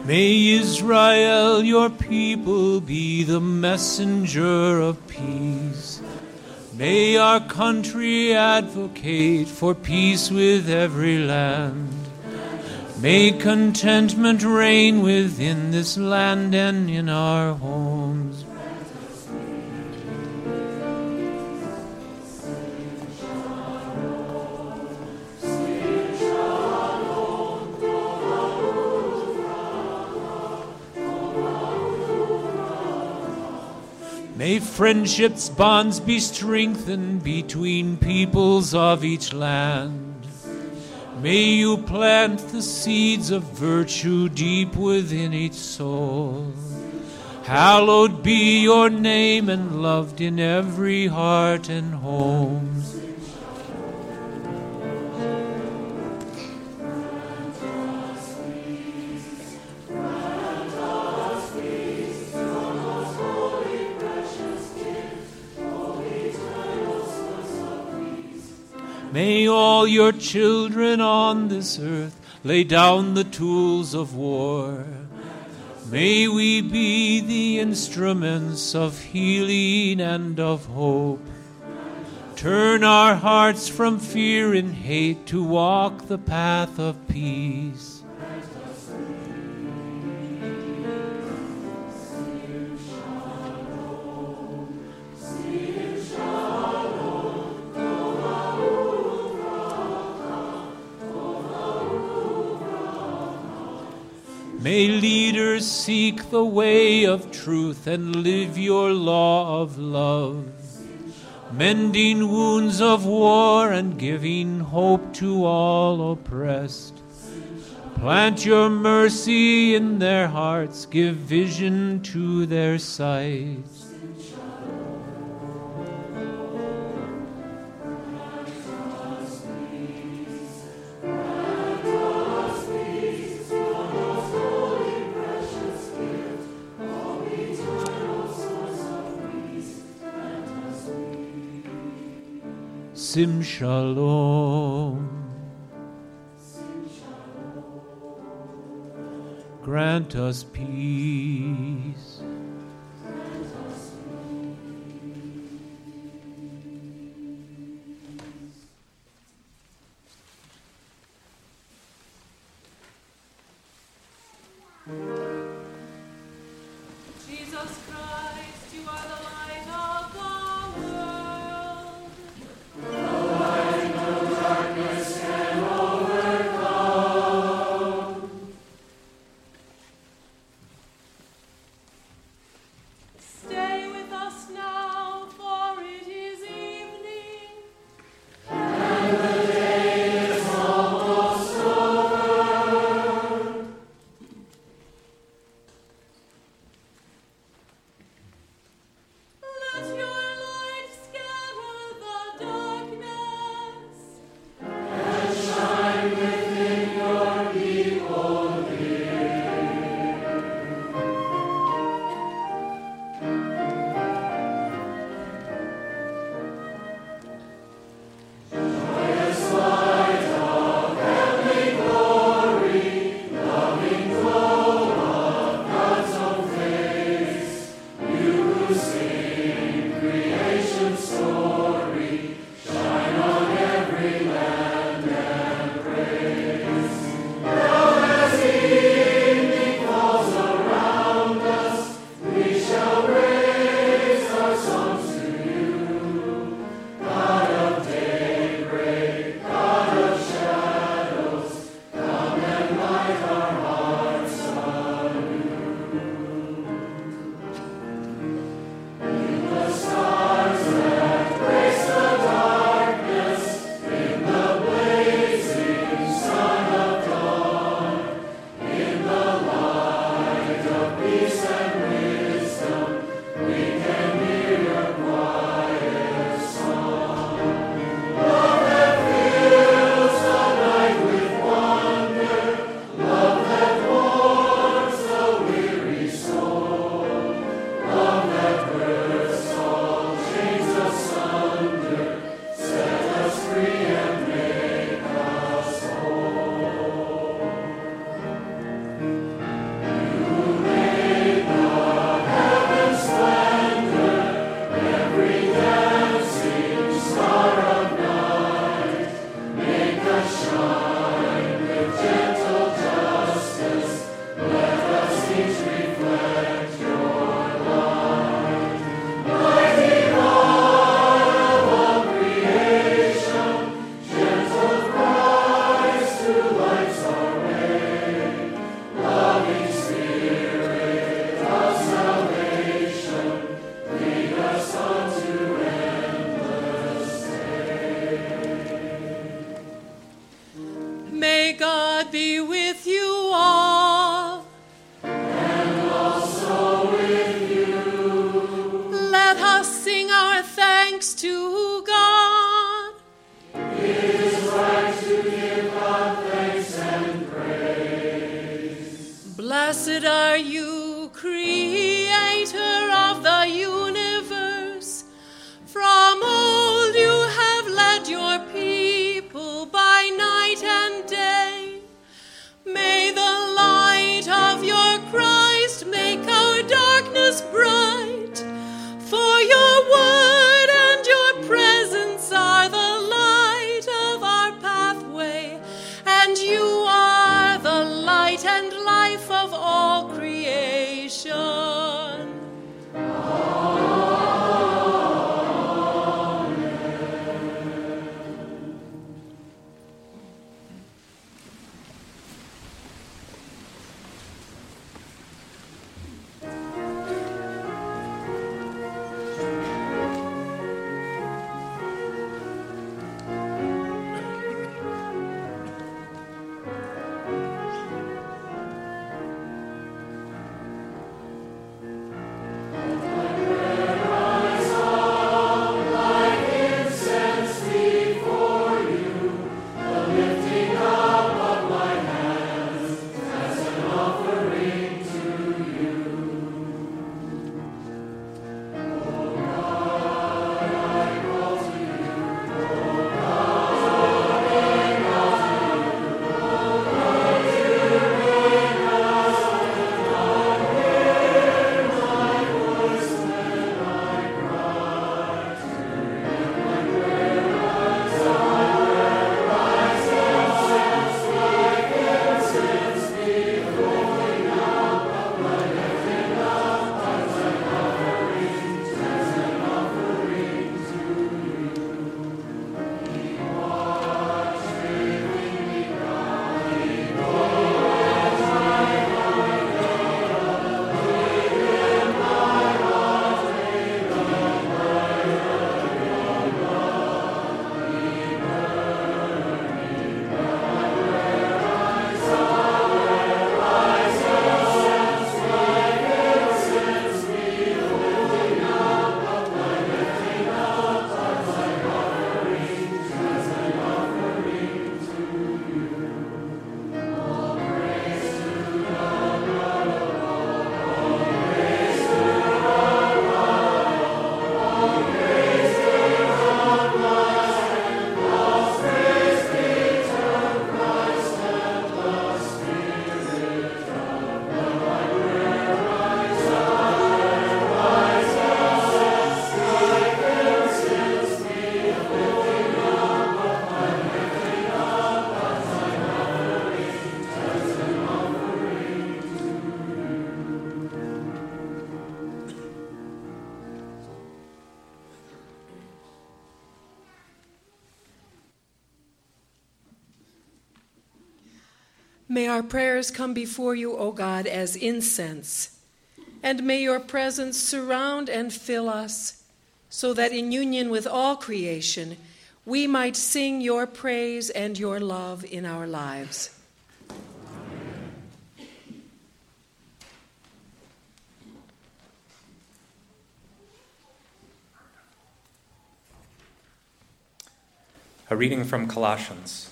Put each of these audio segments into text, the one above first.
May Israel, your people, be the messenger of peace. May our country advocate for peace with every land. May contentment reign within this land and in our homes. May friendship's bonds be strengthened between peoples of each land. May you plant the seeds of virtue deep within each soul. Hallowed be your name and loved in every heart and home. May all your children on this earth lay down the tools of war. May we be the instruments of healing and of hope. Turn our hearts from fear and hate to walk the path of peace. May leaders seek the way of truth and live your law of love, mending wounds of war and giving hope to all oppressed. Plant your mercy in their hearts, give vision to their sight. Sim Shalom. Grant us peace. Jesus Christ, you are the light of the world. The light no darkness can overcome. Stay with us now, for it is evening, and the day is almost over. May God be with you all. And also with you. Let us sing our thanks to God. It is right to give God thanks and praise. Blessed are you, Creator of the universe. From old you have led your people by night and day. May the light of your Christ make our darkness bright. For your word and your presence are the light of our pathway, and you are the light and life of all creation. May our prayers come before you, O God, as incense, and may your presence surround and fill us, so that in union with all creation, we might sing your praise and your love in our lives. A reading from Colossians.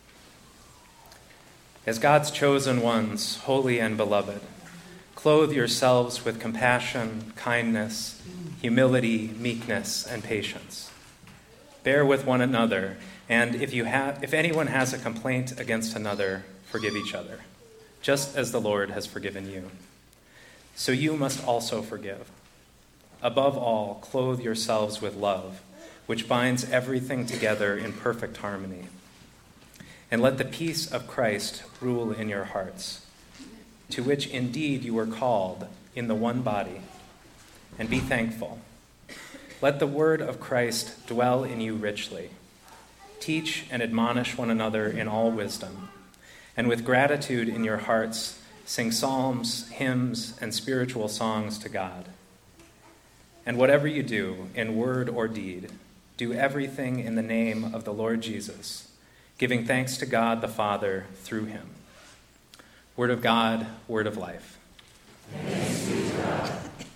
As God's chosen ones, holy and beloved, clothe yourselves with compassion, kindness, humility, meekness, and patience. Bear with one another, and if anyone has a complaint against another, forgive each other, just as the Lord has forgiven you. So you must also forgive. Above all, clothe yourselves with love, which binds everything together in perfect harmony. And let the peace of Christ rule in your hearts, to which indeed you were called in the one body, and be thankful. Let the word of Christ dwell in you richly. Teach and admonish one another in all wisdom, and with gratitude in your hearts, sing psalms, hymns, and spiritual songs to God. And whatever you do, in word or deed, do everything in the name of the Lord Jesus, giving thanks to God the Father through him. Word of God, word of life. Thanks be to God.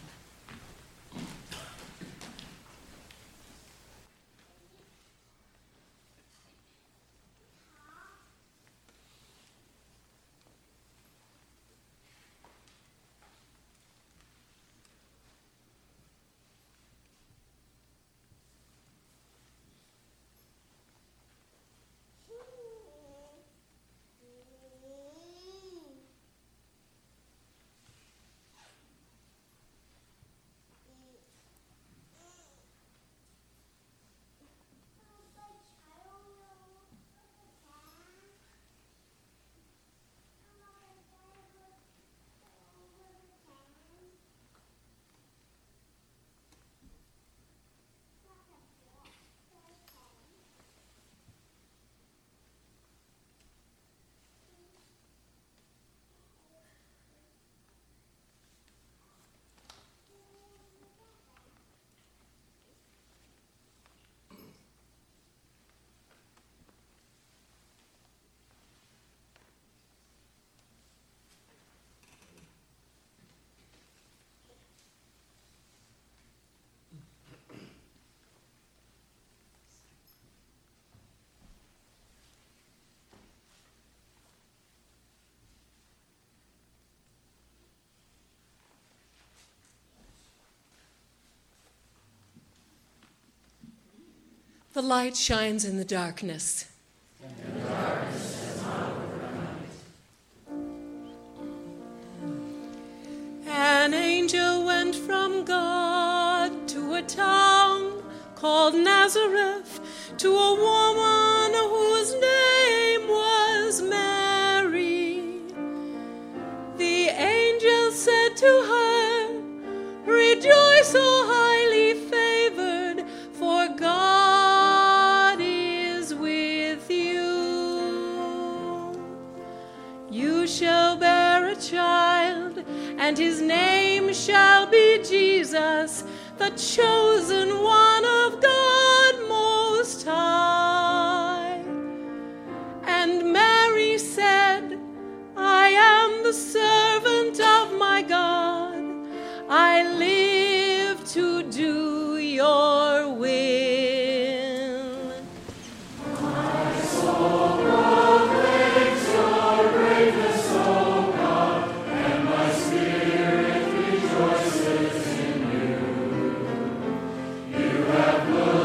The light shines in the darkness. And the darkness has not overcome it. An angel went from God to a town called Nazareth, to a woman whose name was Mary. The angel said to her, "Rejoice, O highly favored, for God is with you. You shall bear a child, and his name shall be Jesus, the chosen one of God Most High." And Mary said, "I am the servant of my God. I live to do your will." My soul proclaims your greatness, O God, and my spirit rejoices in you. You have looked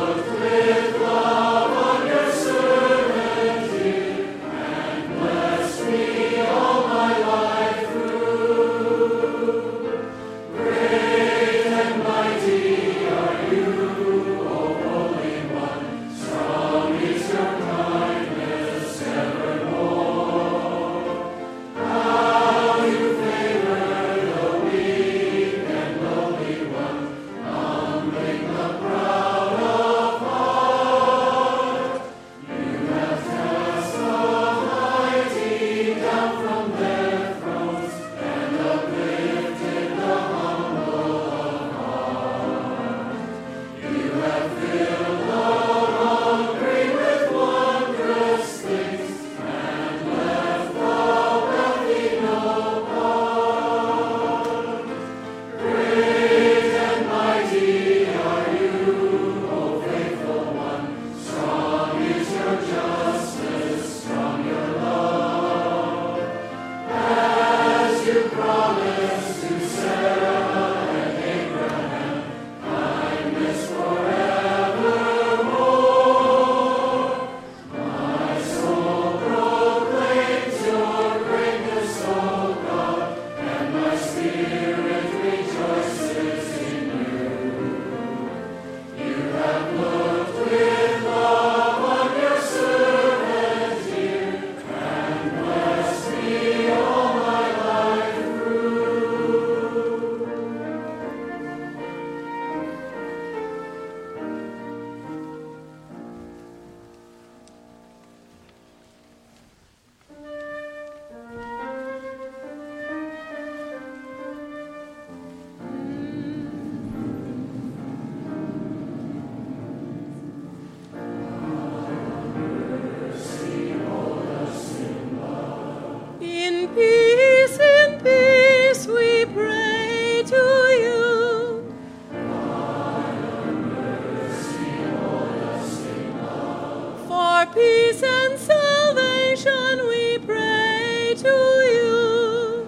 peace and salvation we pray to you.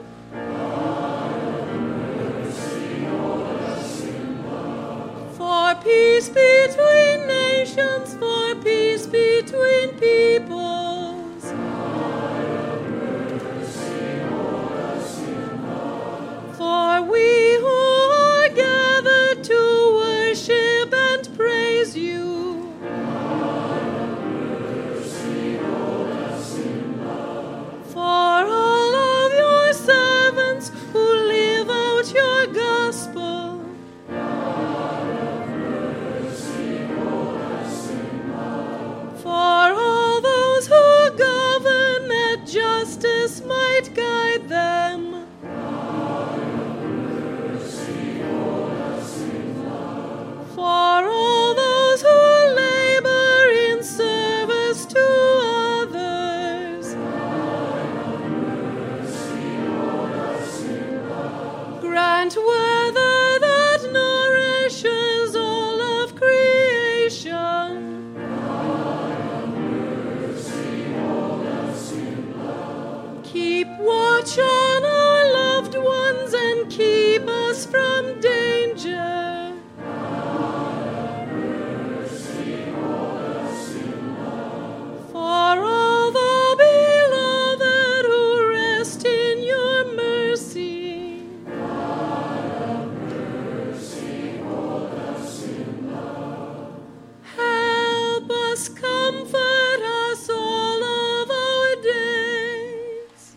For peace between nations, for peace between peoples. For we who are gathered to worship and praise you. For all of your servants who live out your gospel. For all those who govern, that justice might guide them. For all those who labor in service to others. Grant weather that nourishes all of creation. Keep watch on our loved ones and keep us from danger. For all the beloved who rest in your mercy. Help us, comfort us all of our days.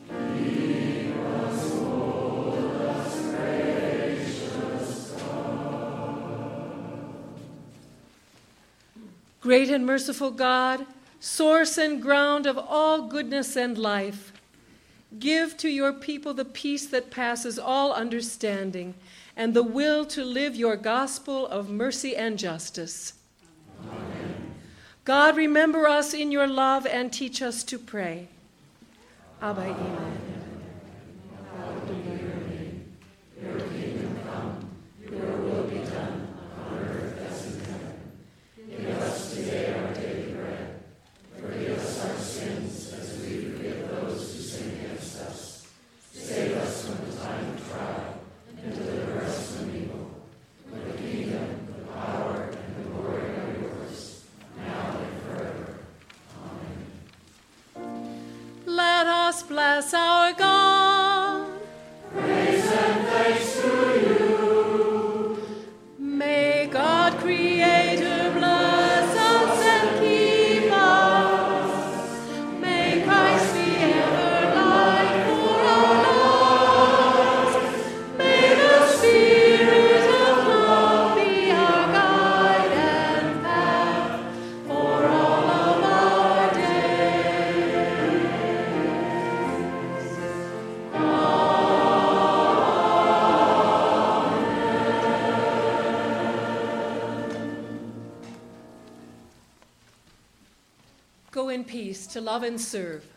Great and merciful God, source and ground of all goodness and life, give to your people the peace that passes all understanding and the will to live your gospel of mercy and justice. Amen. God, remember us in your love and teach us to pray. Abba, Amen. Let us bless our God. Praise and thanks to you. May God, Creator, bless us and keep us. May Christ be ever light for our lives. May the Spirit of love be our guide and path for all of our days. Go in peace to love and serve.